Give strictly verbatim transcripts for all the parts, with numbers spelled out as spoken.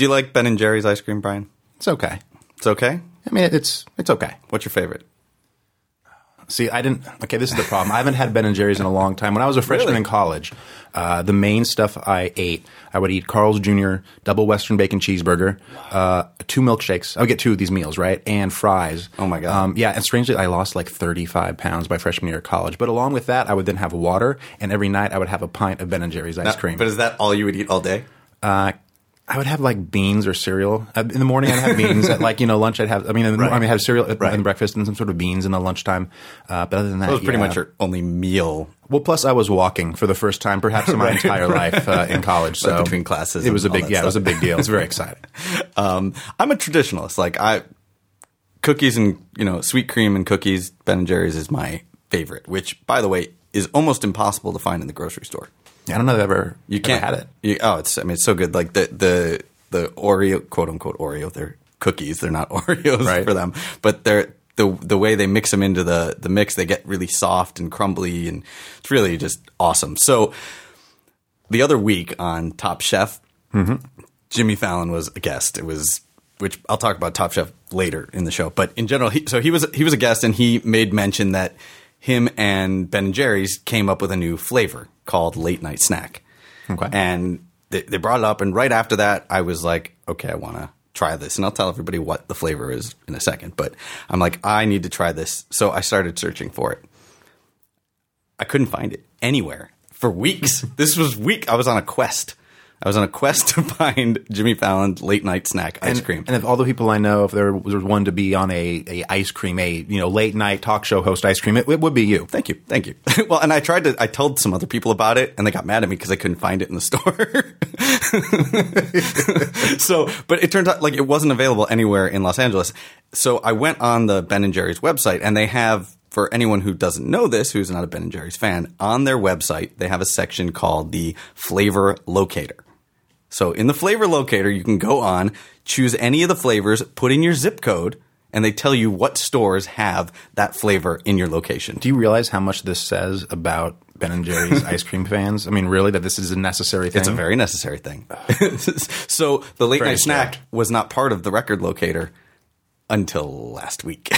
Do you like Ben and Jerry's ice cream, Brian? It's okay. It's okay? I mean, it's it's okay. What's your favorite? See, I didn't. Okay, this is the problem. I haven't had Ben and Jerry's in a long time. When I was a freshman Really? in college, uh, the main stuff I ate, I would eat Carl's Junior double Western bacon cheeseburger, uh, two milkshakes. I would get two of these meals, right, and fries. Oh my God. Um, yeah, and strangely, I lost like thirty-five pounds by freshman year of college. But along with that, I would then have water, and every night I would have a pint of Ben and Jerry's ice Now, cream. But is that all you would eat all day? Uh, I would have like beans or cereal. Uh, in the morning, I'd have beans. At like, you know, lunch, I'd have, I mean, in the, Right. I mean, I'd have cereal at Right. in breakfast and some sort of beans in the lunchtime. Uh, but other than that, That was pretty yeah. much your only meal. Well, plus I was walking for the first time, perhaps in my Right, entire right. life uh, in college. So Like between classes it was a and all big, that yeah, it was a stuff. big deal. It was very exciting. Um, I'm a traditionalist. Like I, cookies and you know sweet cream and cookies. Ben and Jerry's is my favorite. Which, by the way, is almost impossible to find in the grocery store. I don't know if I've ever You ever can't had it. You, oh, it's I mean it's so good. Like the the the Oreo, quote unquote Oreo. They're cookies. They're not Oreos Right. for them. But they're the the way they mix them into the the mix, they get really soft and crumbly, and it's really just awesome. So the other week on Top Chef, Jimmy Fallon was a guest. It was which I'll talk about Top Chef later in the show. But in general, he, so he was he was a guest, and he made mention that him and Ben and Jerry's came up with a new flavor called Late Night Snack. Okay. And they, they brought it up, and right after that, I was like, okay, I want to try this. And I'll tell everybody what the flavor is in a second. But I'm like, I need to try this. So I started searching for it. I couldn't find it anywhere for weeks. This was week. I was on a quest. I was on a quest to find Jimmy Fallon's Late Night Snack ice and, cream. And of all the people I know, if there was one to be on a, a ice cream, a you know late night talk show host ice cream, it, it would be you. Thank you. Thank you. Well, and I tried to, I told some other people about it, and they got mad at me because I couldn't find it in the store. So, but it turns out like it wasn't available anywhere in Los Angeles. So I went on the Ben and Jerry's website, and they have, for anyone who doesn't know this, who's not a Ben and Jerry's fan, on their website, they have a section called the Flavor Locator. So in the Flavor Locator, you can go on, choose any of the flavors, put in your zip code, and they tell you what stores have that flavor in your location. Do you realize how much this says about Ben and Jerry's ice cream fans? I mean, really, that this is a necessary thing? It's a very necessary thing. So the late Very night snack strange. was not part of the record locator until last week.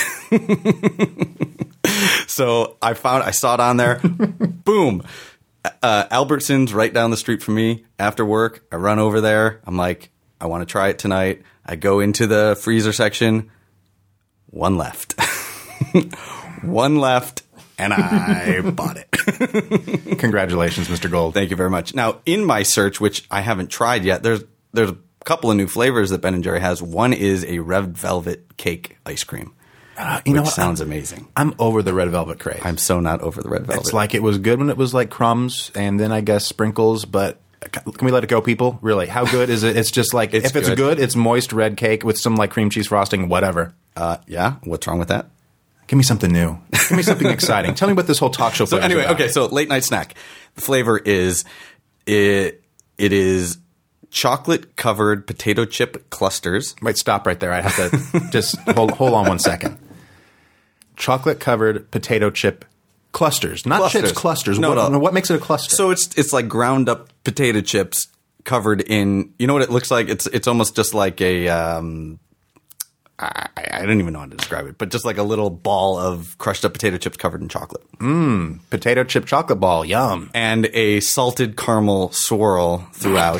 So I found, I saw it on there. Boom. Uh, Albertsons right down the street from me after work. I run over there. I'm like, I want to try it tonight. I go into the freezer section. One left. One left. And I bought it. Congratulations, Mister Gold. Thank you very much. Now, in my search, which I haven't tried yet, there's there's a couple of new flavors that Ben and Jerry has. One is a red velvet cake ice cream, Uh, you which know what? sounds amazing. I'm over the red velvet craze. I'm so not over the red velvet. It's like it was good when it was like crumbs and then I guess sprinkles, but can we let it go, people? Really? How good is it? It's just like, It's if it's good. good, it's moist red cake with some like cream cheese frosting, whatever. uh, yeah. What's wrong with that? Give me something new. Give me something exciting. Tell me what this whole talk show So flavor anyway, is about. okay. So late night snack. The flavor is it. It is chocolate covered potato chip clusters. Wait, stop right there. I have to just hold, hold on one second. Chocolate covered potato chip clusters, not Clusters. chips, clusters. No, what, no. what makes it a cluster? So it's it's like ground up potato chips covered in. You know what it looks like? It's it's almost just like a. Um, I, I don't even know how to describe it, but just like a little ball of crushed up potato chips covered in chocolate. potato chip chocolate ball, yum. And a salted caramel swirl throughout.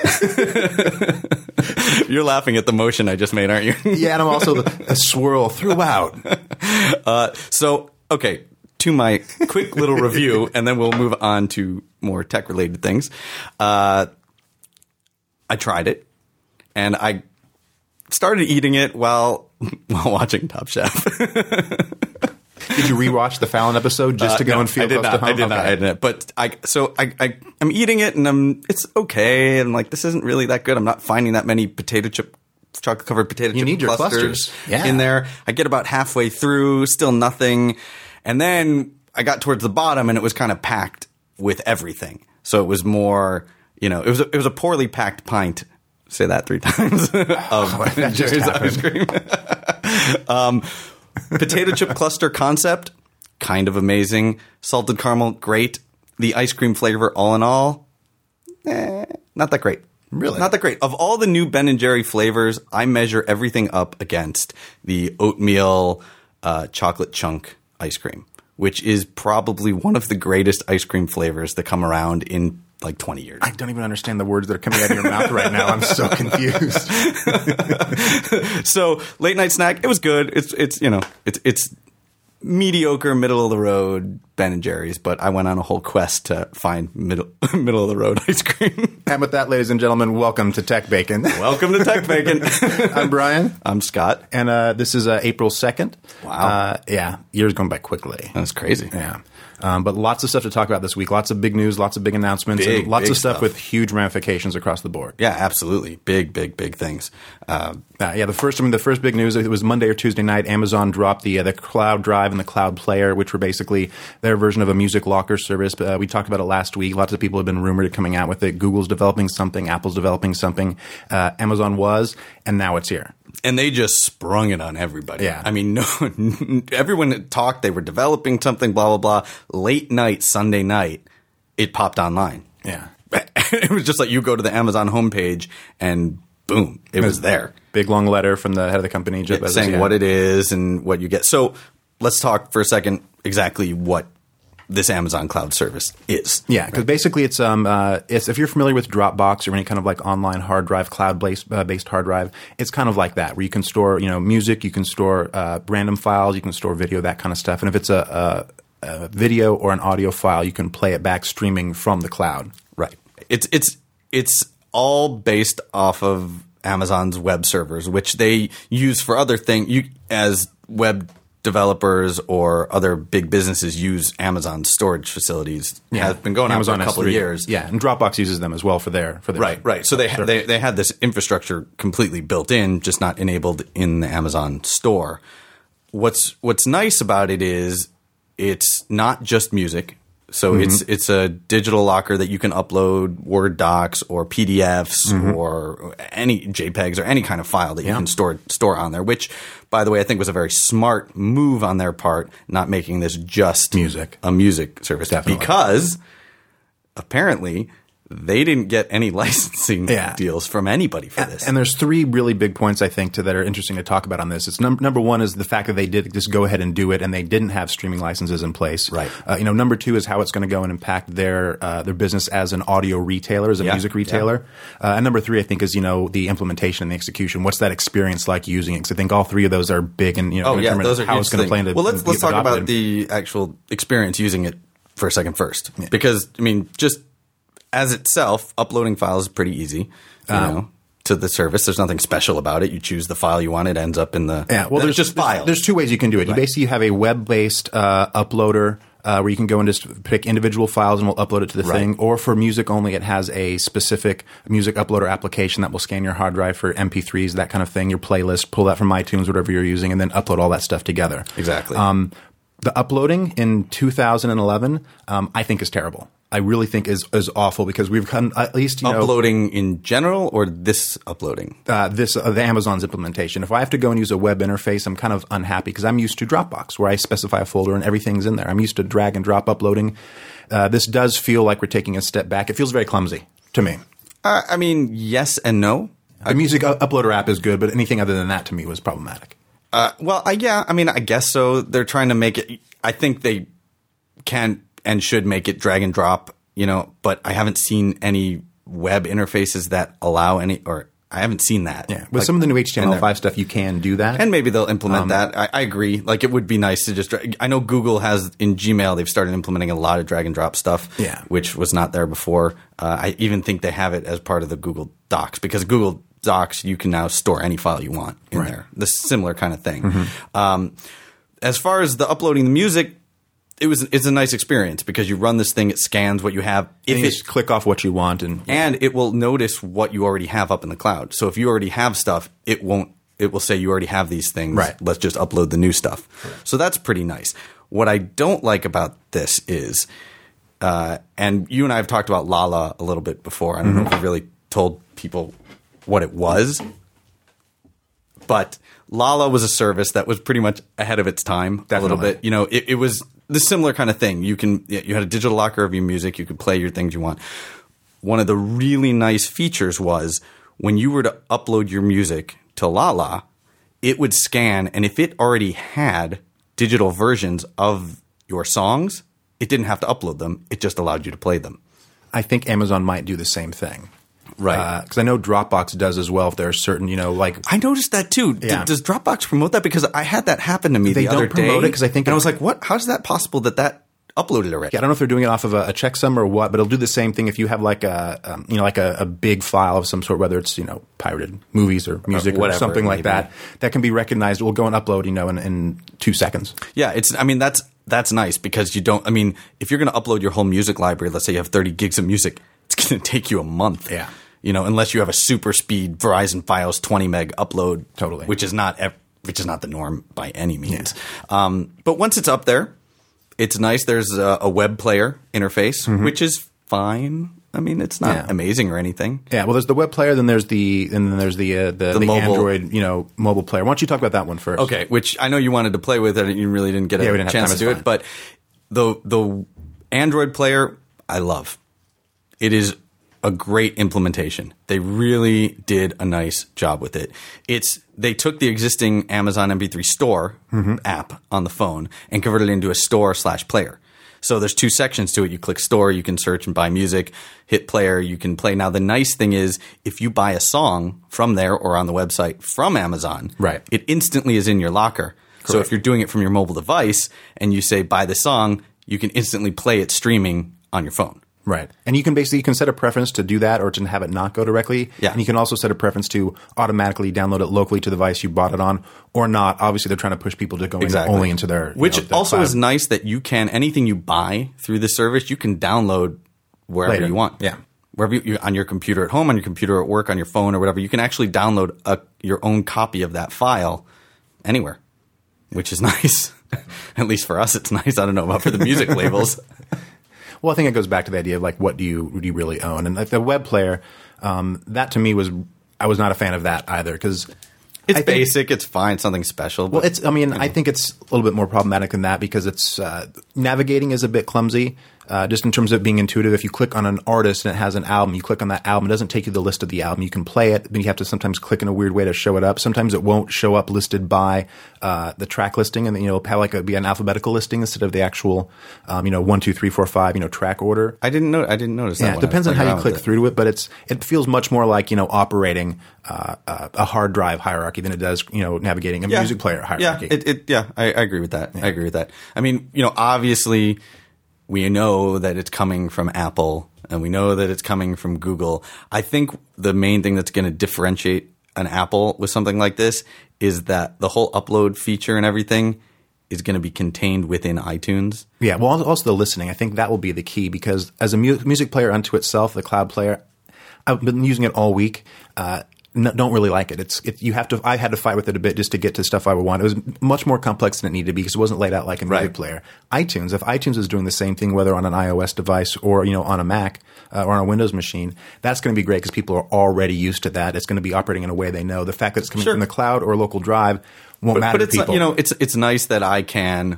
You're laughing at the motion I just made, aren't you? Yeah, and I'm also a swirl throughout. Uh, so, okay, to my quick little review, and then we'll move on to more tech-related things. Uh, I tried it, and I started eating it while while watching Top Chef. Did you rewatch the Fallon episode just to go Uh, no, and feel I did close not, to home? I did not. Okay. I did not. But I so I, I I'm eating it and I'm it's okay and like this isn't really that good. I'm not finding that many potato chip chocolate covered potato You chip need your clusters, clusters. Yeah. in there. I get about halfway through, still nothing, and then I got towards the bottom and it was kind of packed with everything. So it was more, you know, it was a, it was a poorly packed pint. Say that three times of Ben and just Jerry's ice cream. um, potato chip cluster concept, kind of amazing. Salted caramel, great. The ice cream flavor, all in all, eh, not that great. Really? Not that great. Of all the new Ben and Jerry flavors, I measure everything up against the oatmeal uh, chocolate chunk ice cream, which is probably one of the greatest ice cream flavors that come around in like twenty years. I don't even understand the words that are coming out of your mouth right now. I'm so confused. So late night snack, it was good. It's it's you know it's it's mediocre, middle of the road Ben and Jerry's, but I went on a whole quest to find middle middle of the road ice cream. And with that, ladies and gentlemen, welcome to Tech Bacon. Welcome to Tech Bacon. I'm Brian. I'm Scott, and uh, this is uh, April second. Wow. Uh, yeah, years going by quickly. That's crazy. Yeah. Um, but lots of stuff to talk about this week. Lots of big news, lots of big announcements, Big, and lots big of stuff, stuff. with huge ramifications across the board. Yeah, absolutely. Big, big, big things. Uh, Uh, yeah, the first, I mean, the first big news, it was Monday or Tuesday night. Amazon dropped the uh, the Cloud Drive and the Cloud Player, which were basically their version of a music locker service. Uh, we talked about it last week. Lots of people have been rumored coming out with it. Google's developing something. Apple's developing something. Uh, Amazon was, and now it's here. And they just sprung it on everybody. Yeah. I mean, no, everyone talked. They were developing something, blah, blah, blah. Late night, Sunday night, it popped online. Yeah. It was just like you go to the Amazon homepage and boom, it was there. Big long letter from the head of the company. It, saying yeah. what it is and what you get. So let's talk for a second exactly what this Amazon cloud service is. Yeah, because right. basically it's um uh it's if you're familiar with Dropbox or any kind of like online hard drive, cloud based uh, based hard drive, it's kind of like that where you can store you know music, you can store uh, random files, you can store video, that kind of stuff. And if it's a, a, a video or an audio file, you can play it back streaming from the cloud. Right. It's it's it's all based off of Amazon's web servers, which they use for other things. You as web developers or other big businesses use Amazon storage facilities. Yeah, has been going Amazon on for a couple S three. of years. Yeah, and Dropbox uses them as well for their for their right, right. So they they they had this infrastructure completely built in, just not enabled in the Amazon store. What's what's nice about it is it's not just music. So mm-hmm. it's it's a digital locker that you can upload Word docs or P D Fs mm-hmm. or any JPEGs or any kind of file that you yeah. can store store on there, which, by the way, I think was a very smart move on their part, not making this just music. a music service. Definitely. Because apparently they didn't get any licensing yeah. deals from anybody for and, this. And there's three really big points, I think, to, that are interesting to talk about on this. It's num- number one is the fact that they did just go ahead and do it, and they didn't have streaming licenses in place. Right. Uh, you know, number two is how it's going to go and impact their uh, their business as an audio retailer, as a yeah. music retailer. Yeah. Uh, and number three, I think, is you know the implementation and the execution. What's that experience like using it? Because I think all three of those are big, and you know, oh yeah, those are how it's going to play into. Well, let's let's talk adopted. about the actual experience using it for a second first, yeah. because I mean, just as itself, uploading files is pretty easy, you um, know, to the service. There's nothing special about it. You choose the file you want. It ends up in the yeah. Well, there's just there's, files. There's two ways you can do it. You right. basically have a web-based uh, uploader uh, where you can go and just pick individual files and we'll upload it to the right. thing. Or for music only, it has a specific music uploader application that will scan your hard drive for M P threes, that kind of thing, your playlist, pull that from iTunes, whatever you're using, and then upload all that stuff together. Exactly. Um, the uploading in two thousand eleven, um, I think, is terrible. I really think is is awful because we've come at least you uploading know, in general or this uploading uh, this uh, the Amazon's implementation. If I have to go and use a web interface, I'm kind of unhappy because I'm used to Dropbox where I specify a folder and everything's in there. I'm used to drag and drop uploading. Uh, this does feel like we're taking a step back. It feels very clumsy to me. Uh, I mean, yes and no. The music uh, uploader app is good, but anything other than that to me was problematic. Uh, well, uh, yeah, I mean, I guess so. They're trying to make it. I think they can and should make it drag and drop, you know, but I haven't seen any web interfaces that allow any, or I haven't seen that. Yeah, with like, some of the new H T M L five stuff, you can do that. And maybe they'll implement um, that. I, I agree. Like, it would be nice to just – I know Google has – in Gmail, they've started implementing a lot of drag and drop stuff, yeah. which was not there before. Uh, I even think they have it as part of the Google Docs because Google Docs, you can now store any file you want in right. there. The similar kind of thing. Mm-hmm. Um, as far as the uploading the music – It was it's a nice experience because you run this thing, it scans what you have. If if you it, just click off what you want and and it will notice what you already have up in the cloud. So if you already have stuff, it won't it will say you already have these things. Right. Let's just upload the new stuff. Right. So that's pretty nice. What I don't like about this is uh, and you and I have talked about Lala a little bit before. I don't mm-hmm. know if we really told people what it was. But Lala was a service that was pretty much ahead of its time. Definitely. A little bit. You know, it, it was the similar kind of thing. You can you had a digital locker of your music. You could play your things you want. one of the really nice features was when you were to upload your music to Lala, it would scan, and if it already had digital versions of your songs, it didn't have to upload them. It just allowed you to play them. I think Amazon might do the same thing. Right. Because uh, I know Dropbox does as well if there are certain, you know, like... I noticed that too. Yeah. D- does Dropbox promote that? Because I had that happen to me They the other don't promote day. it 'cause I think and it- I was like, what? How is that possible that that uploaded already? Yeah, I don't know if they're doing it off of a, a checksum or what, but it'll do the same thing if you have like a, um, you know, like a, a big file of some sort, whether it's, you know, pirated movies or music or, whatever something it like may that, that can be recognized. It will go and upload, you know, in, in two seconds. Yeah, it's. I mean, that's that's nice because you don't. I mean, if you're going to upload your whole music library, let's say you have thirty gigs of music, it's going to take you a month. Yeah. You know, unless you have a super speed Verizon Fios twenty meg upload, Totally. which is not ev- which is not the norm by any means. Yeah. Um, but once it's up there, it's nice. There's a, a web player interface, mm-hmm. which is fine. I mean, it's not Yeah. amazing or anything. Yeah, well, there's the web player, then there's the and then there's the uh, the, the, the mobile- Android, you know, mobile player. Why don't you talk about that one first? Okay, which I know you wanted to play with it, and you really didn't get a Yeah, we didn't have chance time, to do it's it. fine. But the the Android player, I love. It is a great implementation. They really did a nice job with it. It's they took the existing Amazon M P three Store Mm-hmm. app on the phone and converted it into a store slash player. So there's two sections to it. You click store, you can search and buy music, hit player, you can play. Now the nice thing is if you buy a song from there or on the website from Amazon, Right. it instantly is in your locker. So Correct. if you're doing it from your mobile device and you say buy the song, you can instantly play it streaming on your phone. Right. And you can basically you can set a preference to do that or to have it not go directly. Yeah. And you can also set a preference to automatically download it locally to the device you bought it on or not. Obviously, they're trying to push people to go in Exactly. only into their you Which know, their also cloud. is nice that you can anything you buy through the service, you can download wherever Later. you want. Yeah. Wherever you, on your computer at home, on your computer at work, on your phone or whatever, you can actually download a, your own copy of that file anywhere, which is nice. At least for us, it's nice. I don't know about for the music labels. Well, I think it goes back to the idea of like, what do you do you really own? And like the web player, um, that to me was I was not a fan of that either because It's basic. It's fine. It's nothing special. But, well, it's. I mean, I think it's a little bit more problematic than that because it's uh, navigating is a bit clumsy. Uh, just in terms of being intuitive, if you click on an artist and it has an album, you click on that album, it doesn't take you to the list of the album. You can play it, but you have to sometimes click in a weird way to show it up. Sometimes it won't show up listed by uh, the track listing, and you know, have like a, be an alphabetical listing instead of the actual, um, you know, one, two, three, four, five, you know, track order. I didn't know. I didn't notice that. Yeah, it when I depends was on how playing you around click with it. through to it, but it's it feels much more like you know operating uh, uh, a hard drive hierarchy than it does you know navigating a Yeah. music player hierarchy. Yeah, it, it, yeah, I, I agree with that. I agree with that. I mean, you know, obviously, we know that it's coming from Apple, and we know that it's coming from Google. I think the main thing that's going to differentiate an Apple with something like this is that the whole upload feature and everything is going to be contained within iTunes. Yeah, well, also the listening. I think that will be the key because as a mu- music player unto itself, the cloud player, I've been using it all week. Uh, n- don't really like it. It's it, you have to. I had to fight with it a bit just to get to stuff I would want. It was much more complex than it needed to be because it wasn't laid out like a music Right. player. iTunes, if iTunes is doing the same thing, whether on an iOS device or you know on a Mac uh, or on a Windows machine, that's going to be great because people are already used to that. It's going to be operating in a way they know. The fact that it's coming Sure. from the cloud or a local drive won't But, matter but it's to people. you know, it's it's nice that I can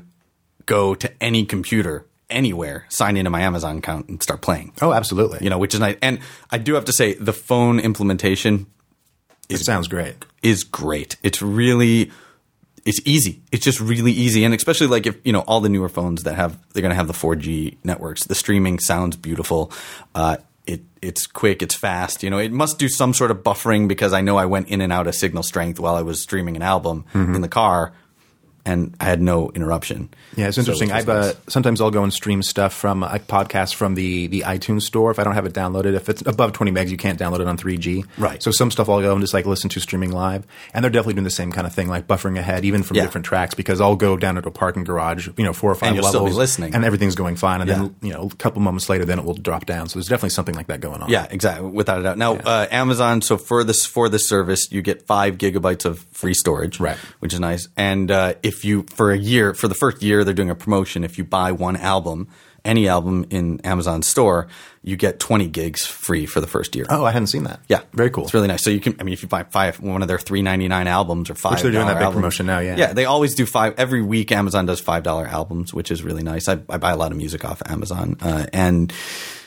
go to any computer anywhere, sign into my Amazon account, and start playing. oh, absolutely. You know, which is nice. And I do have to say, the phone implementation it sounds great. is great. It's really, it's easy. It's just really easy. And especially like if, you know, all the newer phones that have, they're going to have the four G networks. The streaming sounds beautiful. Uh, it It's quick. It's fast. You know, it must do some sort of buffering because I know I went in and out of signal strength while I was streaming an album Mm-hmm. in the car. And I had no interruption. Yeah, it's So interesting. which was I've uh, nice. sometimes I'll go and stream stuff from uh, podcasts from the the iTunes store if I don't have it downloaded. If it's above twenty megs, you can't download it on three G. Right. So some stuff I'll go and just like listen to streaming live, and they're definitely doing the same kind of thing, like buffering ahead, even from Yeah. different tracks. Because I'll go down into a parking garage, you know, four or five And you'll levels, still be listening. and everything's going fine, and Yeah. then you know, a couple moments later, then it will drop down. So there's definitely something like that going on. Yeah, exactly. Without a doubt. Now, uh, Amazon. So for this for this service, you get five gigabytes of free storage, Right. Which is nice. And uh, if you for a year, for the first year, they're doing a promotion. If you buy one album, any album in Amazon store, you get twenty gigs free for the first year. Oh, I hadn't seen that. Yeah, very cool. It's really nice. So you can, I mean, if you buy five, one of their three ninety nine albums or five, Which they're doing that big albums, promotion now, yeah. yeah. They always do five every week. Amazon does five dollar albums, which is really nice. I, I buy a lot of music off of Amazon, uh, and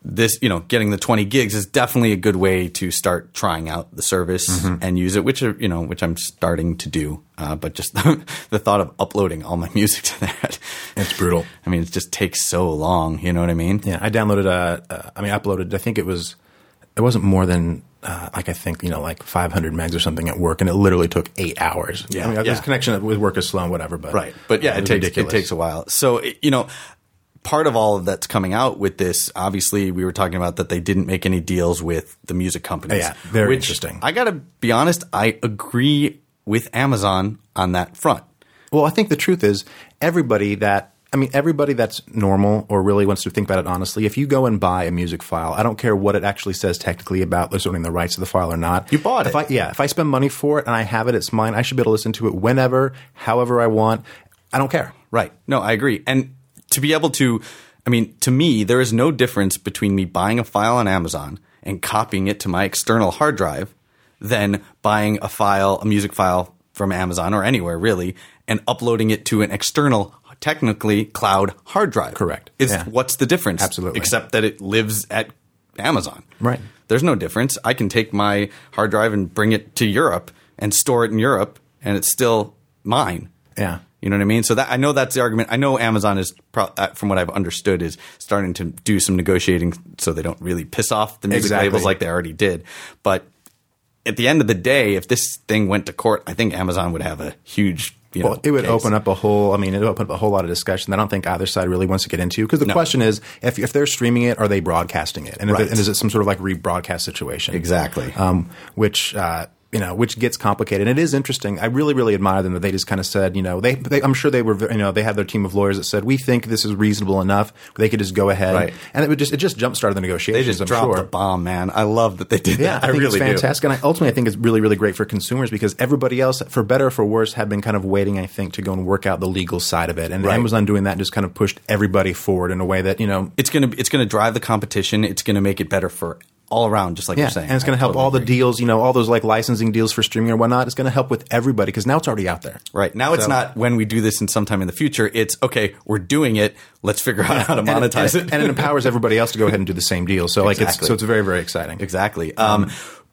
this, you know, getting the twenty gigs is definitely a good way to start trying out the service mm-hmm. and use it, which are, you know, which I'm starting to do. Uh, but just the, the thought of uploading all my music to that, it's brutal. I mean, it just takes so long. You know what I mean? Yeah, I downloaded a. Uh, I mean, I uploaded. I think it was. It wasn't more than uh, like I think you know like five hundred megs or something at work, and it literally took eight hours. Yeah, I mean, yeah. this connection with work is slow and whatever, but right. But yeah, it, it takes ridiculous. It takes a while. So you know. Part of all of that's coming out with this, obviously, we were talking about that they didn't make any deals with the music companies. Yeah, very which, interesting. I got to be honest, I agree with Amazon on that front. Well, I think the truth is everybody that – I mean, everybody that's normal or really wants to think about it honestly, if you go and buy a music file, I don't care what it actually says technically about owning the rights to the file or not. You bought if it. I, yeah. If I spend money for it and I have it, it's mine. I should be able to listen to it whenever, however I want. I don't care. Right. No, I agree. And – to be able to, I mean, to me, there is no difference between me buying a file on Amazon and copying it to my external hard drive than buying a file, a music file from Amazon or anywhere really, and uploading it to an external, technically cloud hard drive. Correct. It's, yeah. What's the difference? Absolutely. Except that it lives at Amazon. Right. There's no difference. I can take my hard drive and bring it to Europe and store it in Europe, and it's still mine. Yeah. You know what I mean? So that I know that's the argument. I know Amazon is, pro- from what I've understood, is starting to do some negotiating so they don't really piss off the music exactly. labels like they already did. But at the end of the day, if this thing went to court, I think Amazon would have a huge, you know, well, it would case. open up a whole. I mean, it would open up a whole lot of discussion that I don't think either side really wants to get into. Because the no. question is, if if they're streaming it, are they broadcasting it, and, if right. it, and is it some sort of like rebroadcast situation? Exactly. Um, which. Uh, You know, which gets complicated. And it is interesting. I really, really admire them that they just kind of said, you know, they, they I'm sure they were, you know, they had their team of lawyers that said, we think this is reasonable enough. They could just go ahead. Right. And it would just, it just jump started the negotiations. They just I'm dropped sure. the bomb, man. I love that they did yeah, that. I, I think really it's fantastic. do. And I, ultimately, I think it's really, really great for consumers because everybody else, for better or for worse, have been kind of waiting, I think, to go and work out the legal side of it. And right. Amazon doing that just kind of pushed everybody forward in a way that, you know. It's going to it's going to drive the competition. It's going to make it better for all around, just like yeah, you're saying. And it's going to help totally all the agree. deals, you know, all those like licensing deals for streaming or whatnot. It's going to help with everybody because now it's already out there. Right. Now it's So- not when we do this in sometime in the future. It's, okay, we're doing it. Let's figure out how to And it- monetize and, it. and it empowers everybody else to go ahead and do the same deal. So like Exactly. it's so it's very, very exciting. Exactly. Um,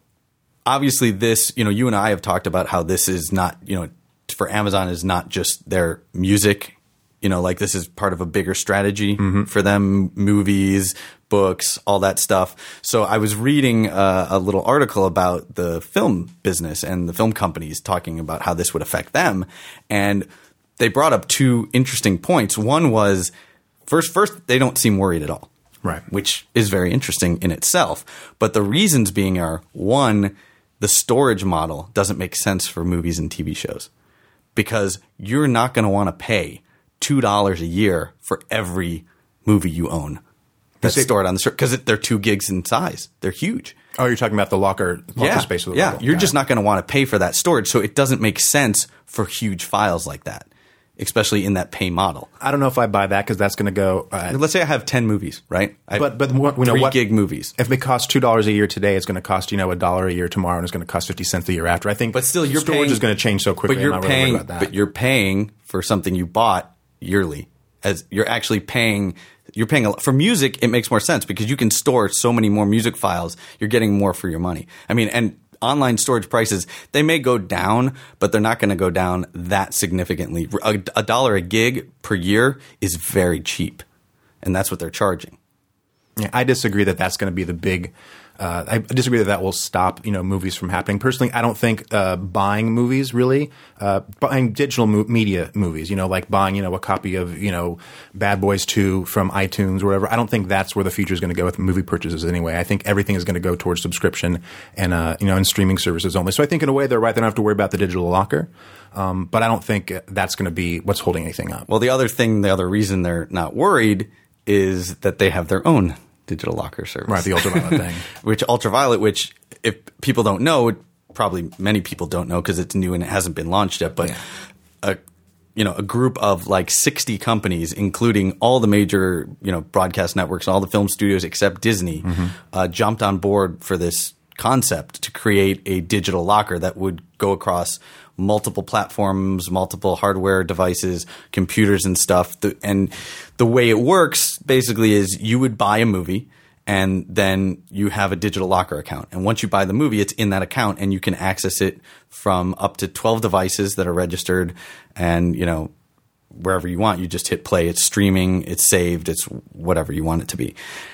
obviously, this, you know, you and I have talked about how this is not, you know, for Amazon is not just their music. You know, like this is part of a bigger strategy Mm-hmm. for them, movies, books, all that stuff. So I was reading uh, a little article about the film business and the film companies talking about how this would affect them. And they brought up two interesting points. One was, first, first they don't seem worried at all. Right. Which is very interesting in itself. But the reasons being are, one, the storage model doesn't make sense for movies and T V shows because you're not going to want to pay two dollars a year for every movie you own that's it- stored on the server because they're two gigs in size. They're huge. Oh, you're talking about the locker, locker yeah, space with the yeah. logo. You're Got just it. not going to want to pay for that storage, so it doesn't make sense for huge files like that, especially in that pay model. I don't know if I buy that because that's going to go. Uh, Let's say I have ten movies, right? I have but but what, you know three what? gig movies. If it costs two dollars a year today, it's going to cost you know a dollar a year tomorrow, and it's going to cost fifty cents a year after. I think, But still, you're storage paying, is going to change so quickly. But you're I'm not really paying, worried about that. but you're paying for something you bought yearly. As you're actually paying, you're paying a lot. For music. It makes more sense because you can store so many more music files. You're getting more for your money. I mean, and online storage prices, they may go down, but they're not going to go down that significantly. A, a dollar a gig per year is very cheap, and that's what they're charging. Yeah, I disagree that that's going to be the big. Uh, I disagree that that will stop you know movies from happening. Personally, I don't think uh, buying movies really uh, buying digital mo- media movies. You know, like buying you know a copy of you know Bad Boys two from iTunes or whatever. I don't think that's where the future is going to go with movie purchases anyway. I think everything is going to go towards subscription and uh, you know and streaming services only. So I think in a way they're right. They don't have to worry about the digital locker. Um, but I don't think that's going to be what's holding anything up. Well, the other thing, the other reason they're not worried is that they have their own digital locker service. Right, the Ultraviolet thing. Which Ultraviolet, which if people don't know, probably many people don't know because it's new and it hasn't been launched yet, but Yeah. a you know a group of like sixty companies, including all the major you know broadcast networks, all the film studios except Disney, Mm-hmm. uh, jumped on board for this concept to create a digital locker that would go across multiple platforms, multiple hardware devices, computers and stuff. The, and the way it works basically is you would buy a movie and then you have a digital locker account. And once you buy the movie, it's in that account, and you can access it from up to twelve devices that are registered, and you know, wherever you want, you just hit play. It's streaming, it's saved, it's whatever you want it to be.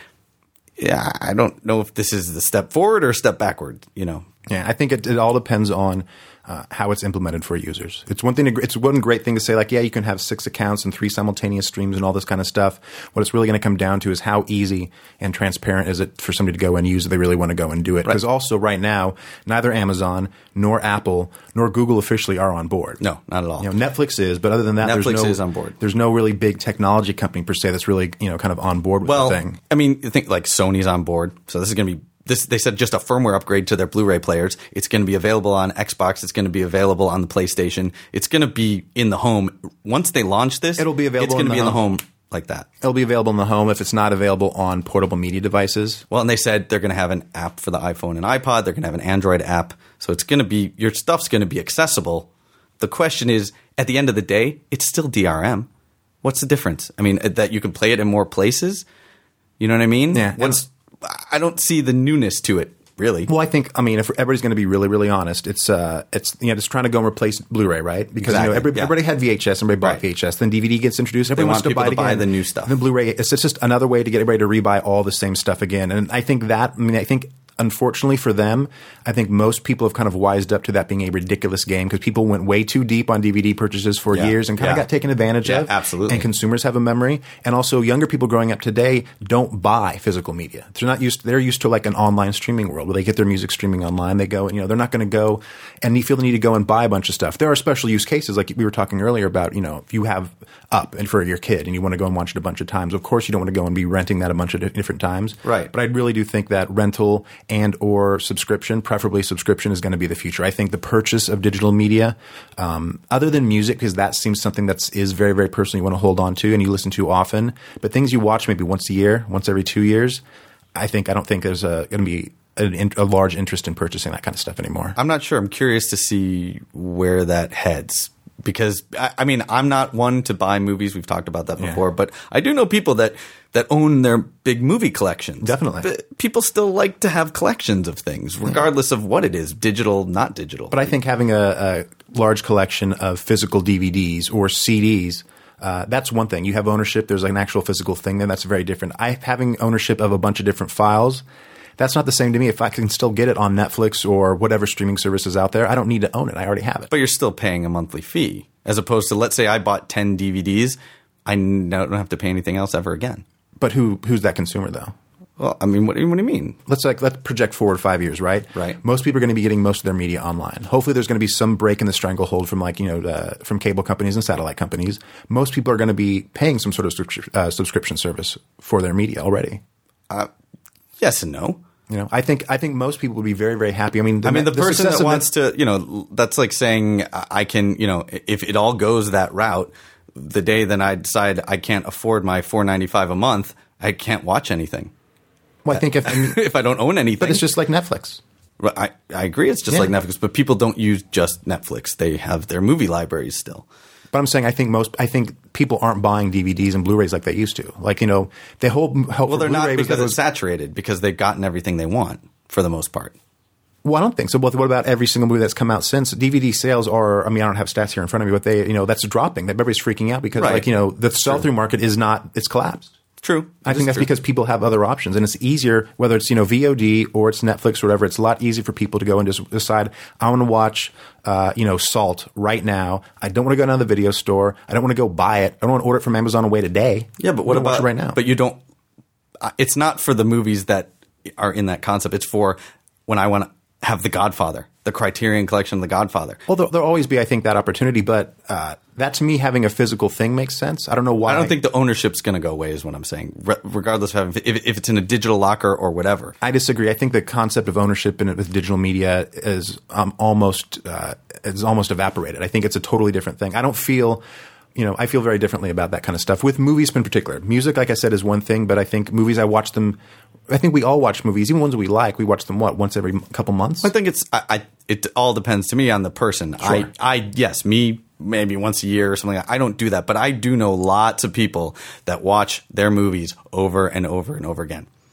Yeah, I don't know if this is the step forward or a step backward, you know. Yeah, I think it, it all depends on uh, how it's implemented for users. It's one thing. To, it's one great thing to say, like, yeah, you can have six accounts and three simultaneous streams and all this kind of stuff. What it's really going to come down to is how easy and transparent is it for somebody to go and use if they really want to go and do it. Because right. also right now, neither Amazon nor Apple nor Google officially are on board. No, not at all. You know, Netflix is, but other than that, Netflix there's no, is on board. There's no really big technology company per se that's really, you know, kind of on board with well, the thing. I mean, you think like Sony's on board, so this is going to be. This, they said just a firmware upgrade to their Blu-ray players. It's going to be available on Xbox. It's going to be available on the PlayStation. It's going to be in the home. Once they launch this, it'll be available it's going to be in the in the home like that. It'll be available in the home if it's not available on portable media devices. Well, and they said they're going to have an app for the iPhone and iPod. They're going to have an Android app. So it's going to be – your stuff's going to be accessible. The question is, at the end of the day, it's still D R M. What's the difference? I mean, that you can play it in more places? You know what I mean? Yeah. What's – I don't see the newness to it, really. Well, I think, I mean, if everybody's going to be really, really honest, it's, uh, it's, you know, just trying to go and replace Blu-ray, right? Because, exactly. you know, every, yeah. everybody had V H S, everybody bought right. V H S, then D V D gets introduced, everybody they wants want to buy to it again. buy the new stuff. And then Blu-ray, it's just another way to get everybody to rebuy all the same stuff again. And I think that, I mean, I think unfortunately for them, I think most people have kind of wised up to that being a ridiculous game because people went way too deep on D V D purchases for yeah. years and kind of yeah. got taken advantage yeah, of. Absolutely. And consumers have a memory. And also younger people growing up today don't buy physical media. They're not used to, they're used to like an online streaming world where they get their music streaming online. They go and, you know, they're not going to go and you feel the need to go and buy a bunch of stuff. There are special use cases like we were talking earlier about, you know, if you have Up and for your kid and you want to go and watch it a bunch of times, of course you don't want to go and be renting that a bunch of different times. Right. But I really do think that rental and or subscription, preferably subscription, is going to be the future. I think the purchase of digital media, um, other than music, because that seems something that's is very, very personal you want to hold on to and you listen to often, but things you watch maybe once a year, once every two years, I think I don't think there's a, going to be a, a large interest in purchasing that kind of stuff anymore. I'm not sure. I'm curious to see where that heads. Because, I, I mean, I'm not one to buy movies. We've talked about that before. Yeah. But I do know people that, that own their big movie collections. Definitely. But people still like to have collections of things, regardless yeah. of what it is, digital, not digital. But I think having a, a large collection of physical D V Ds or C Ds, uh, that's one thing. You have ownership. There's like an actual physical thing there. That's very different. I having ownership of a bunch of different files, that's not the same to me. If I can still get it on Netflix or whatever streaming service is out there, I don't need to own it. I already have it. But you're still paying a monthly fee. As opposed to, let's say I bought ten D V Ds, I don't have to pay anything else ever again. But who who's that consumer, though? Well, I mean, what, what do you mean? Let's like let's project forward five years, right? Right. Most people are going to be getting most of their media online. Hopefully, there's going to be some break in the stranglehold from like you know uh, from cable companies and satellite companies. Most people are going to be paying some sort of subscri- uh, subscription service for their media already. Uh, yes and no. You know, I think I think most people would be very, very happy. I mean, the, I mean, the, the person that wants the, to, you know, that's like saying I can, you know, if it all goes that route, the day then I decide I can't afford my four ninety-five a month, I can't watch anything. Well, I think if I mean, if I don't own anything, but it's just like Netflix. I I agree, it's just yeah. like Netflix, but people don't use just Netflix; they have their movie libraries still. But I'm saying I think most I think people aren't buying D V Ds and Blu-rays like they used to. Like you know, they whole hope well, they're Blu-ray not because was, it's saturated because they've gotten everything they want for the most part. Well, I don't think so. What about every single movie that's come out since? D V D sales are, I mean, I don't have stats here in front of me, but they, you know, that's dropping. Everybody's freaking out because, right. like, you know, the sell-through market is not, it's collapsed. True. I think that's true. Because people have other options. And it's easier, whether it's, you know, V O D or it's Netflix or whatever, it's a lot easier for people to go and just decide, I want to watch, uh, you know, Salt right now. I don't want to go down to the video store. I don't want to go buy it. I don't want to order it from Amazon away today. Yeah, but what about watch it right now? But you don't, it's not for the movies that are in that concept. It's for when I want to have The Godfather, the Criterion Collection of The Godfather. Well, there'll, there'll always be, I think, that opportunity, but uh, that to me, having a physical thing makes sense. I don't know why. I don't think the ownership's going to go away is what I'm saying, Re- regardless of having, if, if it's in a digital locker or whatever. I disagree. I think the concept of ownership in it with digital media is um, almost uh, is almost evaporated. I think it's a totally different thing. I don't feel... You know, I feel very differently about that kind of stuff. With movies in particular. Music, like I said, is one thing, but I think movies, I watch them – I think we all watch movies, even ones we like. We watch them, what, once every couple months? I think it's I, – I, it all depends to me on the person. Sure. I, I yes, me maybe once a year or something. I don't do that, but I do know lots of people that watch their movies over and over and over again.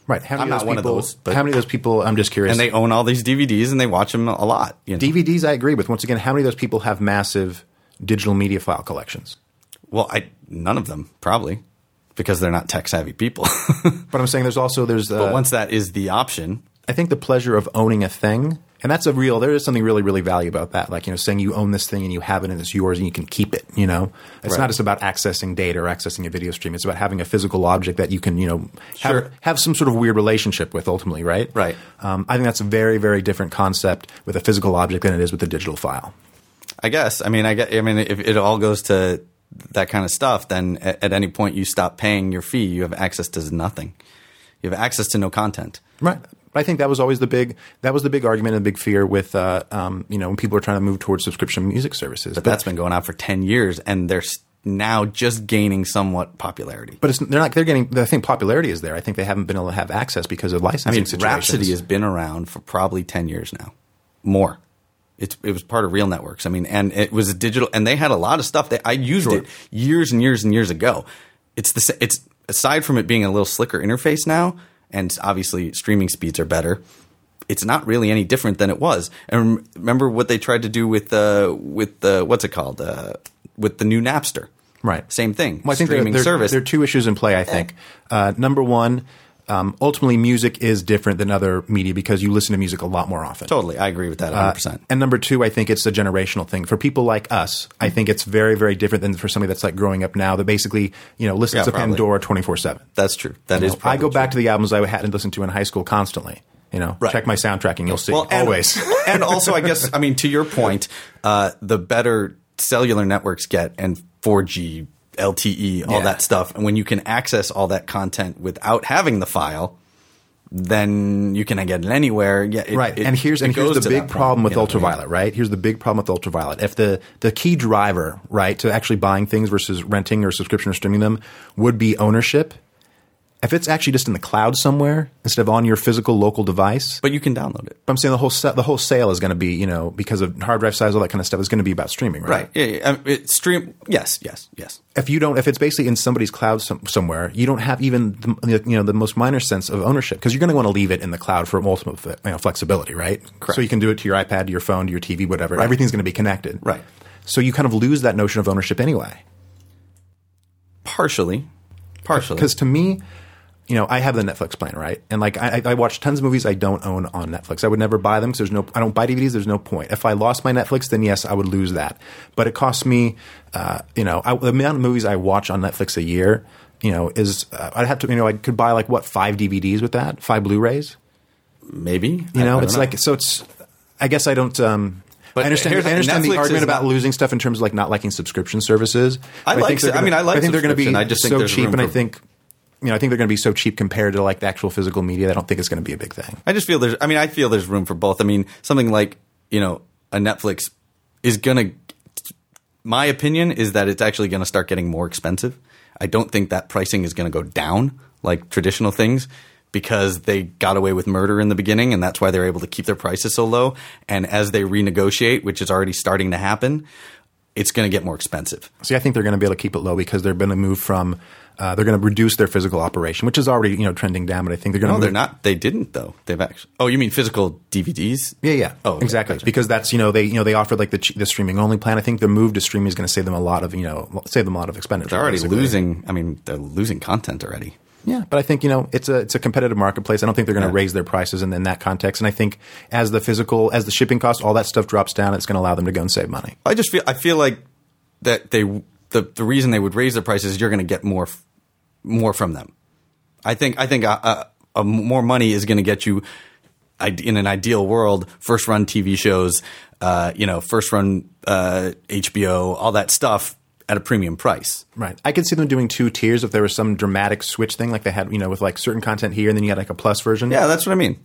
Right. How many I'm of not those one people, of those. But, how many of those people, I'm just curious. and they own all these D V Ds and they watch them a lot. You know? D V Ds I agree with. Once again, how many of those people have massive digital media file collections? Well, I none of them, probably, because they're not tech-savvy people. But I'm saying there's also, there's... Uh, But once that is the option... I think the pleasure of owning a thing, and that's a real, there is something really, really valuable about that. Like, you know, saying you own this thing and you have it and it's yours and you can keep it, you know? It's Right. not just about accessing data or accessing a video stream. It's about having a physical object that you can, you know, have, Sure. have some sort of weird relationship with ultimately, right? Right. Um, I think that's a very, very different concept with a physical object than it is with a digital file. I guess. I mean, I, get, I mean, if it all goes to that kind of stuff, then at, at any point you stop paying your fee, you have access to nothing. You have access to no content. Right. I think that was always the big that was the big argument and the big fear with uh, um, you know, when people are trying to move towards subscription music services. But that's been going on for ten years, and they're s- now just gaining somewhat popularity. But it's, they're not. They're getting. I think popularity is there. I think they haven't been able to have access because of I licensing mean, situations. Rhapsody has been around for probably ten years now, more. It's it was part of Real Networks. I mean, and it was a digital, and they had a lot of stuff that I used Sure. it years and years and years ago. It's the sa- it's aside from it being a little slicker interface now, and obviously streaming speeds are better. It's not really any different than it was. And rem- remember what they tried to do with uh, with the what's it called uh, with the new Napster, Right. Same thing. Well, I think streaming there, there, service. there are two issues in play, I think. Uh, number one, um, ultimately music is different than other media because you listen to music a lot more often. Totally, I agree with that one hundred percent. Uh, and number two, I think it's a generational thing. For people like us, I think it's very, very different than for somebody that's like growing up now that basically, you know, listens Yeah, to probably. Pandora twenty-four seven. That's true. That You is. know, I probably go back true. to the albums I had to listen to in high school constantly. You know, Right. check my soundtrack and you'll see. Well, and, always. And also, I guess, I mean, to your point, uh, the better cellular networks get and four G, L T E, all Yeah. that stuff, and when you can access all that content without having the file, then you can get it anywhere. Yeah, it, Right. it- and here's it and here's goes the to big that problem point, with you know, ultraviolet, right? Here's the big problem with ultraviolet. If the the key driver, right, to actually buying things versus renting or subscription or streaming them would be ownership, if it's actually just in the cloud somewhere instead of on your physical local device, But you can download it. I'm saying the whole se- the whole sale is going to be, you know, because of hard drive size, all that kind of stuff is going to be about streaming, right? Right. Yeah, yeah. Um, it stream. Yes, yes, yes. If you don't, if it's basically in somebody's cloud some, somewhere, you don't have even the, you know, the most minor sense of ownership because you're going to want to leave it in the cloud for ultimate you know, flexibility, right? Correct. So you can do it to your iPad, to your phone, to your T V, whatever. Right. Everything's going to be connected, Right. So you kind of lose that notion of ownership anyway. Partially. Partially. Because to me, you know, I have the Netflix plan, right? And like, I, I watch tons of movies I don't own on Netflix. I would never buy them because there's no, I don't buy D V Ds. There's no point. If I lost my Netflix, then yes, I would lose that. But it costs me, uh, you know, I, the amount of movies I watch on Netflix a year, you know, is uh, I'd have to, you know, I could buy like what five D V Ds with that, five Blu-rays. Maybe. You know, I, I it's don't like so. It's. I guess I don't. Um, But I understand. here's- I understand Netflix the argument is about not- losing stuff in terms of like not liking subscription services. I But like think they're su- I gonna- mean, I like I think they're going to be subscription. I just think so there's cheap, room and I for- think. You know, I think they're going to be so cheap compared to like the actual physical media. I don't think it's going to be a big thing. I just feel there's. I mean, I feel there's room for both. I mean, something like you know a Netflix is gonna. My opinion is that it's actually going to start getting more expensive. I don't think that pricing is going to go down like traditional things because they got away with murder in the beginning, and that's why they're able to keep their prices so low. And as they renegotiate, which is already starting to happen, it's going to get more expensive. See, I think they're going to be able to keep it low because they're going to move from. Uh, they're going to reduce their physical operation, which is already you know trending down. But I think they're going No, to. they're not. They didn't though. They've actually. Oh, you mean physical D V Ds? Yeah, yeah. Oh, okay, exactly. gotcha. Because that's you know they you know they offered like the ch- the streaming only plan. I think the move to streaming is going to save them a lot of you know save them a lot of expenditure. They're already basically. losing. I mean, they're losing content already. Yeah, but I think you know it's a it's a competitive marketplace. I don't think they're going to Yeah. raise their prices in, in that context. And I think as the physical, as the shipping costs, all that stuff drops down, it's going to allow them to go and save money. I just feel I feel like that they the the reason they would raise their prices is you're going to get more f- more from them. I think I think a, a, a more money is going to get you I- in an ideal world first run T V shows, uh, you know, first run uh, H B O, all that stuff at a premium price. Right. I could see them doing two tiers if there was some dramatic switch thing, like they had you know with like certain content here, and then you had like a plus version. Yeah, that's what I mean.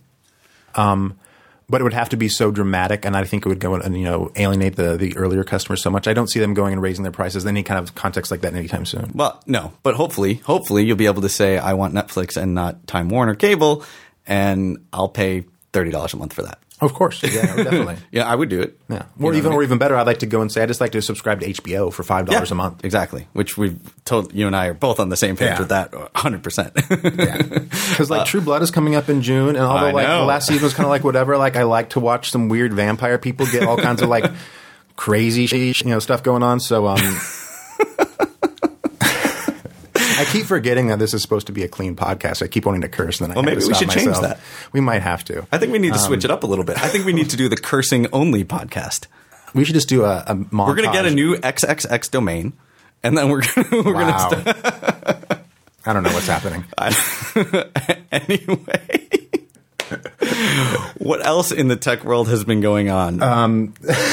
But it would have to be so dramatic, and I think it would go and you know alienate the the earlier customers so much. I don't see them going and raising their prices in any kind of context like that anytime soon. Well, no, but hopefully, hopefully you'll be able to say I want Netflix and not Time Warner Cable, and I'll pay thirty dollars a month for that. Of course, yeah, definitely. Yeah, I would do it. Yeah, or You know even what I mean? or even better, I'd like to go and say I just like to subscribe to H B O for five dollars Yeah, a month. Exactly. Which we've told you and I are both on the same page Yeah. with that, one hundred percent. Yeah, because like True Blood is coming up in June, and although I like know. the last season was kind of like whatever, like I like to watch some weird vampire people get all kinds of like crazy, sh- you know, stuff going on. So um, I keep forgetting that this is supposed to be a clean podcast. I keep wanting to curse, and then I Well, have maybe to we stop should change myself. that. We might have to. I think we need to switch it up a little bit. I think we need to do the cursing only podcast. We should just do a, a montage. We're going to get a new triple X domain, and then we're gonna, we're Wow. going to start. I don't know what's happening. Anyway, what else in the tech world has been going on? Um,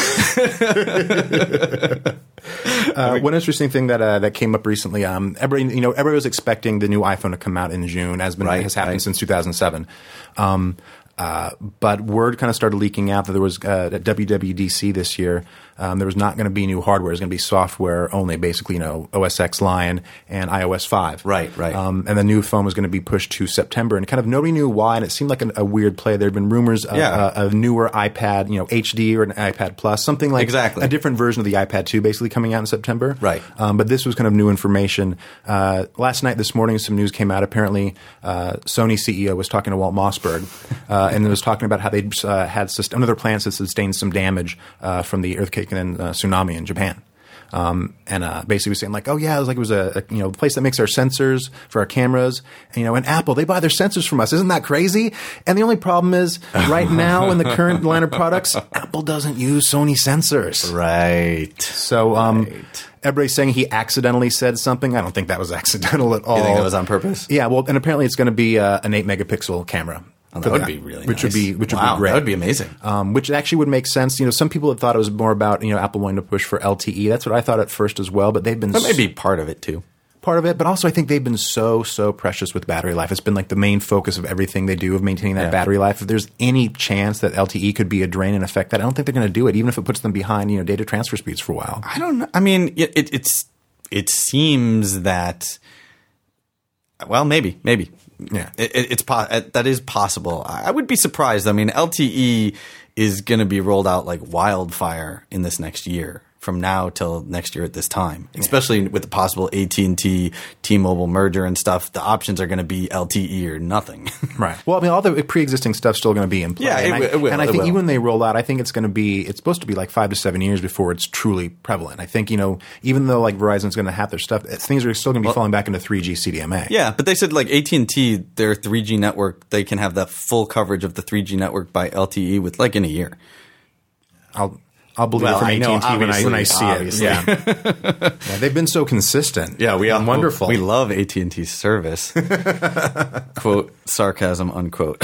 Uh, one interesting thing that uh, that came up recently, um, everybody, you know, everybody was expecting the new iPhone to come out in June, as been Right, has happened right. since two thousand seven. Um, uh, but word kind of started leaking out that there was uh, at W W D C this year, um, there was not going to be new hardware. It was going to be software only, basically, you know, O S X Lion and i O S five. Right, right. Um, and the new phone was going to be pushed to September, and kind of nobody knew why, and it seemed like an, a weird play. There had been rumors of Yeah. uh, a newer iPad, you know, H D or an iPad Plus, something like Exactly. a different version of the iPad two, basically coming out in September. Right. Um, but this was kind of new information. Uh, last night, this morning, some news came out. Apparently, uh, Sony C E O was talking to Walt Mossberg, uh, and was talking about how they uh, had sust- one of their plants had sustained some damage uh, from the earthquake and uh, tsunami in Japan. Um, and uh, basically was saying like, oh yeah, it was like it was a, a you know place that makes our sensors for our cameras, and, you know, and Apple, they buy their sensors from us. Isn't that crazy? And the only problem is right now in the current line of products, Apple doesn't use Sony sensors. right. So um, Right. everybody's saying he accidentally said something. I don't think that was accidental at all. You think that was on purpose? Yeah, well, and apparently it's going to be uh, an eight megapixel camera. Oh, for that would be really which nice. would be which would Wow, be great. that would be amazing. Um, which actually would make sense. You know, some people had thought it was more about, you know, Apple wanting to push for L T E. That's what I thought at first as well. But they've been That may be part of it, too. part of it. But also, I think they've been so so precious with battery life. It's been like the main focus of everything they do, of maintaining that Yeah. battery life. If there's any chance that L T E could be a drain and affect that, I don't think they're going to do it, even if it puts them behind, you know, data transfer speeds for a while. I don't know. I mean, it, it, it's it seems that. Well, maybe, maybe. Yeah. It, it, it's po- that is possible. I I would be surprised. I mean, L T E is going to be rolled out like wildfire in this next year, from now till next year at this time, especially with the possible A T and T T-Mobile merger and stuff. The options are going to be L T E or nothing. Right. Well, I mean, all the pre-existing stuff's still going to be in play. Yeah, it and I, wi- it will, And I it think will. even when they roll out, I think it's going to be, it's supposed to be like five to seven years before it's truly prevalent. I think, you know, even though like Verizon's going to have their stuff, things are still going to be falling back into three G C D M A. Yeah, but they said like A T and T, their three G network, they can have that full coverage of the three G network by L T E with like in a year. I'll I'll believe Well, it from I A T know, and T when I when I see obviously, it. Yeah. Yeah, they've been so consistent. Yeah, we and wonderful. We love A T and T's service. Quote sarcasm unquote.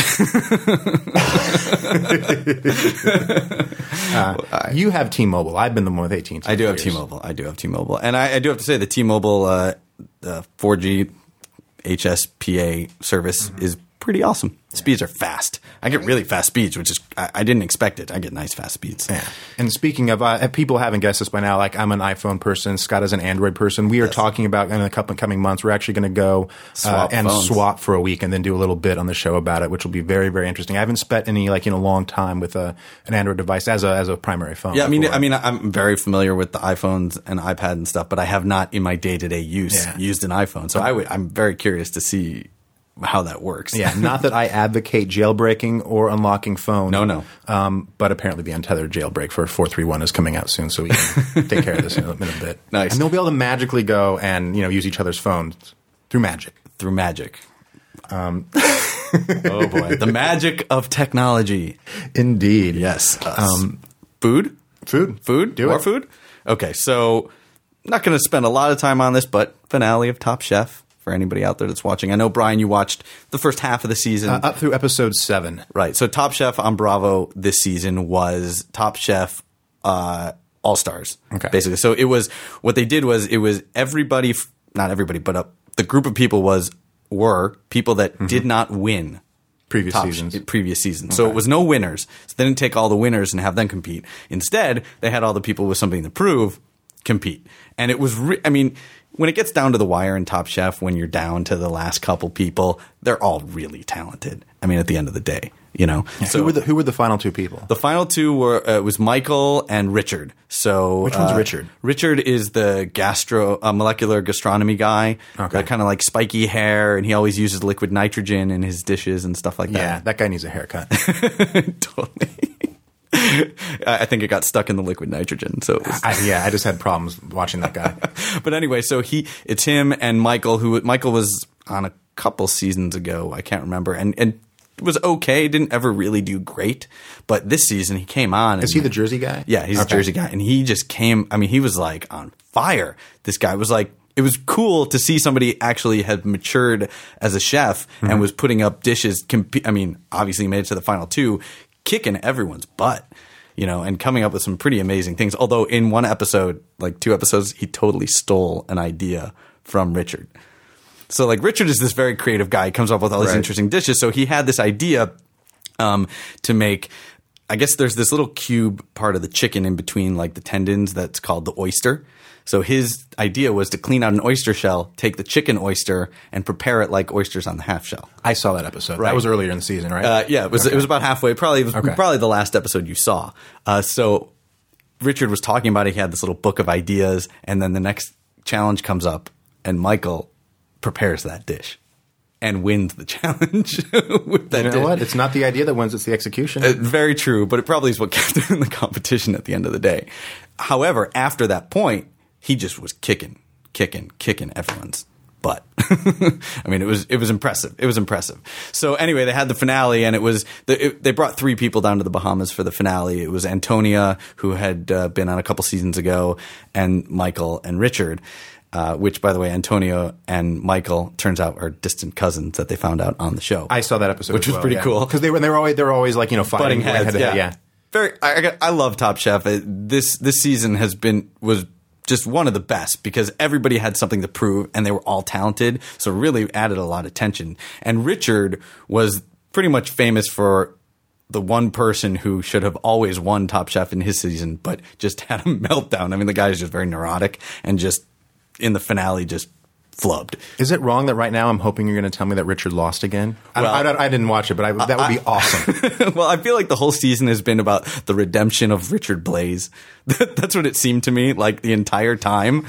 uh, you have T-Mobile. I've been the one with A T and T. I do for have years. T-Mobile. I do have T-Mobile, and I, I do have to say the T-Mobile uh, uh, four G H S P A service Mm-hmm. is pretty awesome. Speeds are fast. I get really fast speeds, which is I, I didn't expect it. I get nice fast speeds. Yeah. And speaking of, uh, people haven't guessed this by now, like I'm an iPhone person, Scott is an Android person. We are Yes. talking about in a couple of coming months, we're actually going to go uh, Swap and phones. swap for a week and then do a little bit on the show about it, which will be very, very interesting. I haven't spent any like in a long time with a, an Android device as a as a primary phone. Yeah, I mean, before. I mean, I'm very familiar with the iPhones and iPad and stuff, but I have not in my day to day use Yeah. used an iPhone. So I would, I'm very curious to see how that works. Yeah, not that I advocate jailbreaking or unlocking phones. No, no. Um, but apparently the untethered jailbreak for four three one is coming out soon, so we can take care of this in a, in a bit. Nice. And they'll be able to magically go and, you know, use each other's phones through magic. Through magic. Um, oh boy, the magic of technology. Indeed. Yes. Um, food, Food. food, Do more it. food. Okay, so not going to spend a lot of time on this, but finale of Top Chef for anybody out there that's watching. I know, Brian, you watched the first half of the season. Uh, up through episode seven. Right. So Top Chef on Bravo this season was Top Chef uh, All Stars. Okay. Basically. So it was what they did was it was everybody, f- not everybody, but uh, the group of people was were people that did not win Previous top seasons. sh- previous seasons. So it was no winners. So they didn't take all the winners and have them compete. Instead, they had all the people with something to prove compete. And it was, re- I mean, when it gets down to the wire in Top Chef, when you're down to the last couple people, they're all really talented. I mean, at the end of the day. You know, so who were the who were the final two people? The final two were uh, it was Michael and Richard. So which one's uh, Richard? Richard is the gastro uh, molecular gastronomy guy. Okay, kind of like spiky hair, and he always uses liquid nitrogen in his dishes and stuff like that. Yeah, that guy needs a haircut. Totally. I think it got stuck in the liquid nitrogen. So it was I, yeah, I just had problems watching that guy. But anyway, so he it's him and Michael. Who Michael was on a couple seasons ago. I can't remember, and and. was okay, didn't ever really do great, but this season he came on. And, is he the Jersey guy? Yeah, he's okay. the Jersey guy, and he just came. I mean, he was like on fire. This guy was like, it was cool to see somebody actually had matured as a chef mm-hmm. and was putting up dishes. Comp- I mean, obviously made it to the final two, kicking everyone's butt, you know, and coming up with some pretty amazing things. Although in one episode, like two episodes, he totally stole an idea from Richard. So, like, Richard is this very creative guy. He comes up with all these right. interesting dishes. So he had this idea um, to make – I guess there's this little cube part of the chicken in between, like, the tendons that's called the oyster. So his idea was to clean out an oyster shell, take the chicken oyster, and prepare it like oysters on the half shell. I saw that episode. Right. That was earlier in the season, right? Uh, yeah, it was, okay. it was about halfway. Probably it was okay. probably the last episode you saw. Uh, so Richard was talking about it. He had this little book of ideas, and then the next challenge comes up, and Michael – prepares that dish and wins the challenge with that you know dish. What? It's not the idea that wins, it's the execution. Uh, very true, but it probably is what kept him in the competition at the end of the day. However, after that point, he just was kicking, kicking, kicking everyone's butt. I mean, it was it was impressive. It was impressive. So anyway, they had the finale, and it was the, it, they brought three people down to the Bahamas for the finale. It was Antonia, who had uh, been on a couple seasons ago, and Michael and Richard. Uh, which, by the way, Antonio and Michael turns out are distant cousins that they found out on the show. I saw that episode, which as was well, pretad yeah. cool because they were they were always they were always like you know fighting butting heads. head to Yeah. head, yeah, very. I, I love Top Chef. It, this this season has been was just one of the best because everybody had something to prove and they were all talented. So really added a lot of tension. And Richard was pretty much famous for the one person who should have always won Top Chef in his season, but just had a meltdown. I mean, the guy is just very neurotic and just. In the finale, just flubbed. Is it wrong that right now I'm hoping you're going to tell me that Richard lost again? Well, I, I, I didn't watch it, but I, that would be I, awesome. Well, I feel like the whole season has been about the redemption of Richard Blais. That's what it seemed to me, like the entire time.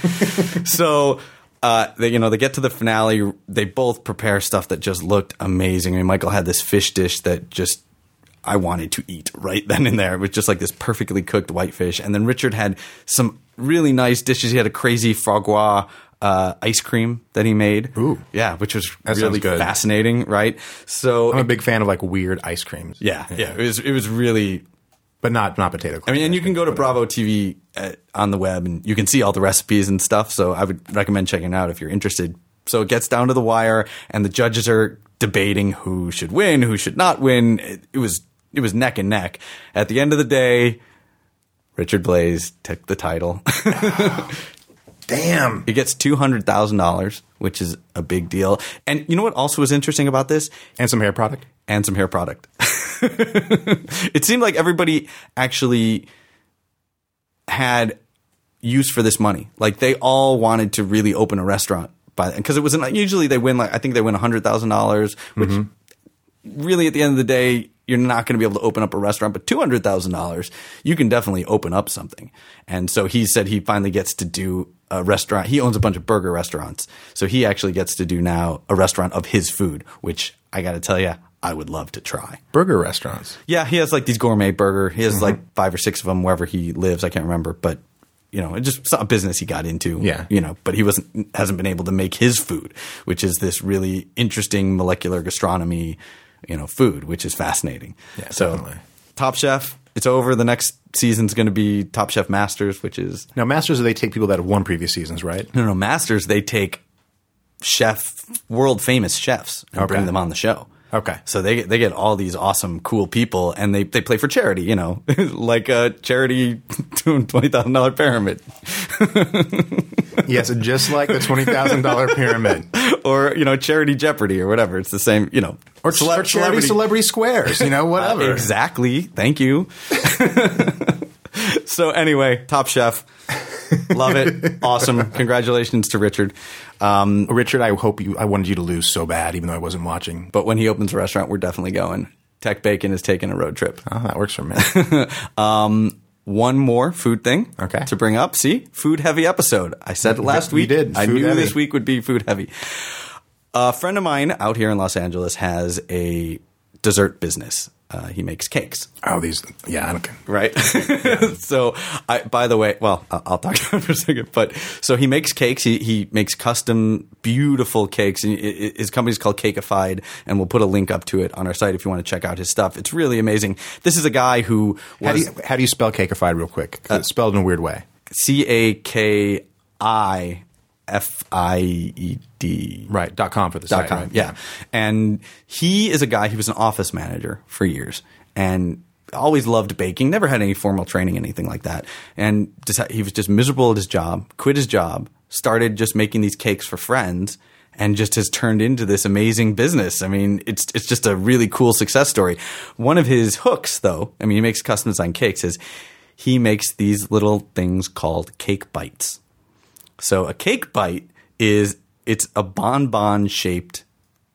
So, uh, they, you know, they get to the finale. They both prepare stuff that just looked amazing. I mean, Michael had this fish dish that just I wanted to eat right then and there. It was just like this perfectly cooked whitefish. And then Richard had some really nice dishes. He had a crazy foie gras uh, ice cream that he made. Ooh. Yeah, which was That really sounds good. fascinating, right? So I'm a big fan of like weird ice creams. Yeah, yeah. yeah. It was it was really But not not potato I mean, and you can go to Bravo T V at, on the web and you can see all the recipes and stuff. So I would recommend checking it out if you're interested. So it gets down to the wire and the judges are debating who should win, who should not win. It, it was It was neck and neck. At the end of the day, Richard Blais took the title. Damn. He gets two hundred thousand dollars, which is a big deal. And you know what also was interesting about this? And some hair product? And some hair product. It seemed like everybody actually had use for this money. Like they all wanted to really open a restaurant. Because it wasn't usually they win like I think they win one hundred thousand dollars, which mm-hmm. really at the end of the day, you're not going to be able to open up a restaurant, but two hundred thousand dollars, you can definitely open up something. And so he said he finally gets to do a restaurant. He owns a bunch of burger restaurants. So he actually gets to do now a restaurant of his food, which I got to tell you, I would love to try. Burger restaurants? Yeah, he has like these gourmet burger. He has mm-hmm. like five or six of them wherever he lives. I can't remember, but you know, it's just a business he got into. Yeah. You know, but he wasn't hasn't been able to make his food, which is this really interesting molecular gastronomy, you know, food, which is fascinating. Yeah, so, definitely. Top Chef, it's over. The next season's going to be Top Chef Masters, which is now Masters. They take people that have won previous seasons, right? No, no, Masters. They take chef, world famous chefs and okay. bring them on the show. Okay. So they they get all these awesome, cool people, and they, they play for charity, you know, like a charity twenty thousand dollars pyramid. Yes, just like the twenty thousand dollars pyramid. Or, you know, Charity Jeopardy or whatever. It's the same, you know. Or, cele- or Charity celebrity. celebrity Squares, you know, whatever. Uh, exactly. Thank you. So anyway, Top Chef. Love it. Awesome. Congratulations to Richard. Um, Richard, I hope you, I wanted you to lose so bad, even though I wasn't watching. But when he opens a restaurant, we're definitely going. Tech Bacon is taking a road trip. Oh, that works for me. um, one more food thing okay. to bring up. See, food heavy episode. I said it last week. You did. I Food knew heavy. this week would be food heavy. A friend of mine out here in Los Angeles has a dessert business. Uh, he makes cakes. Oh, these, yeah, I don't care. Right. So, I, by the way, well, I'll, I'll talk about it for a second. But so he makes cakes. He he makes custom, beautiful cakes. And it, his company's called Cakeified, and we'll put a link up to it on our site if you want to check out his stuff. It's really amazing. This is a guy who was How do you, how do you spell Cakeified real quick? 'Cause it's spelled in a weird way. C A K I F I E D. Right. Dot com for the Dot site. com, Right? yeah. And he is a guy, he was an office manager for years and always loved baking, never had any formal training, anything like that. And decided, he was just miserable at his job, quit his job, started just making these cakes for friends, and just has turned into this amazing business. I mean, it's it's just a really cool success story. One of his hooks, though, I mean, he makes custom designed cakes, is he makes these little things called cake bites. So a cake bite is, it's a bonbon shaped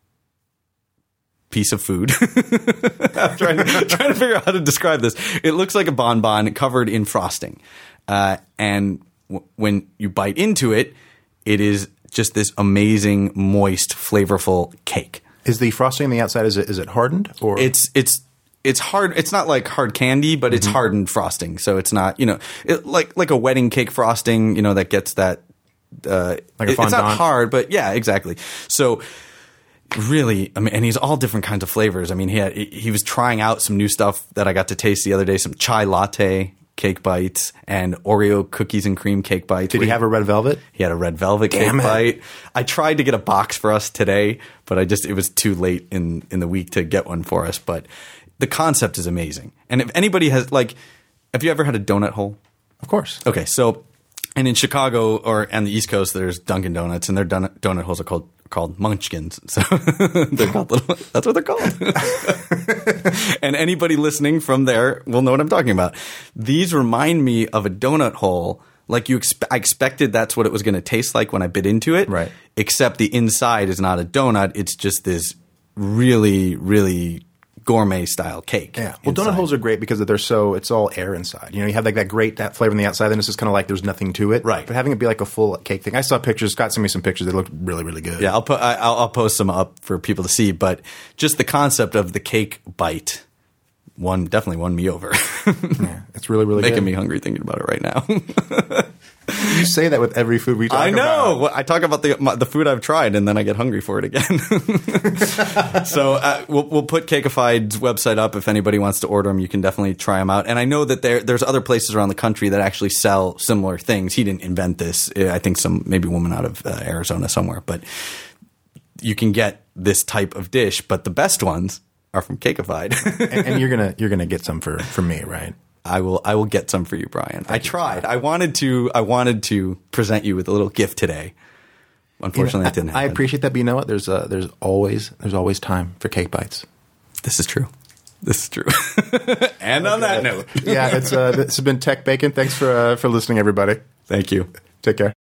piece of food. I'm trying to, trying to figure out how to describe this. It looks like a bonbon covered in frosting. Uh, and w- when you bite into it, it is just this amazing, moist, flavorful cake. Is the frosting on the outside, is it is it hardened? Or It's it's it's hard. It's not like hard candy, but it's mm-hmm. hardened frosting. So it's not, you know, it, like like a wedding cake frosting, you know, that gets that. Uh, like a it, it's not hard, but yeah, exactly. So really, I mean, and he's all different kinds of flavors. I mean, he had, he was trying out some new stuff that I got to taste the other day, some chai latte cake bites and Oreo cookies and cream cake bites. Did he have a red velvet? He had a red velvet Damn cake it. bite. I tried to get a box for us today, but I just, it was too late in, in the week to get one for us. But the concept is amazing. And if anybody has, like, have you ever had a donut hole? Of course. Okay, so, and in Chicago or on the East Coast, there's Dunkin' Donuts, and their donut, donut holes are called called munchkins. So they're called little, that's what they're called. And anybody listening from there will know what I'm talking about. These remind me of a donut hole. Like you, expe- I expected that's what it was going to taste like when I bit into it. Right. Except the inside is not a donut. It's just this really, really gourmet style cake. Yeah. Well, inside. donut holes are great because they're so, it's all air inside. You know, you have like that great, that flavor on the outside, then it's just kind of like there's nothing to it. Right. But having it be like a full cake thing. I saw pictures, Scott sent me some pictures. They looked really, really good. Yeah, I'll put I, I'll, I'll post some up for people to see. But just the concept of the cake bite, one definitely won me over. Yeah, it's really, really making good. me hungry thinking about it right now. You say that with every food we talk I know. about. Well, I talk about the my, the food I've tried, and then I get hungry for it again. So uh, we'll we'll put Cakeified's website up if anybody wants to order them. You can definitely try them out. And I know that there there's other places around the country that actually sell similar things. He didn't invent this. I think some maybe a woman out of uh, Arizona somewhere, but you can get this type of dish. But the best ones are from Cakeified. and, and you're gonna you're gonna get some for, for me, right? I will. I will get some for you, Brian. I tried. I wanted to. I wanted to present you with a little gift today. Unfortunately, You know, that didn't I, happen. I appreciate that, but you know what? There's uh, there's always there's always time for cake bites. This is true. This is true. And on that note, Yeah, it's uh, this has been Tech Bacon. Thanks for uh, for listening, everybody. thank you. Take care.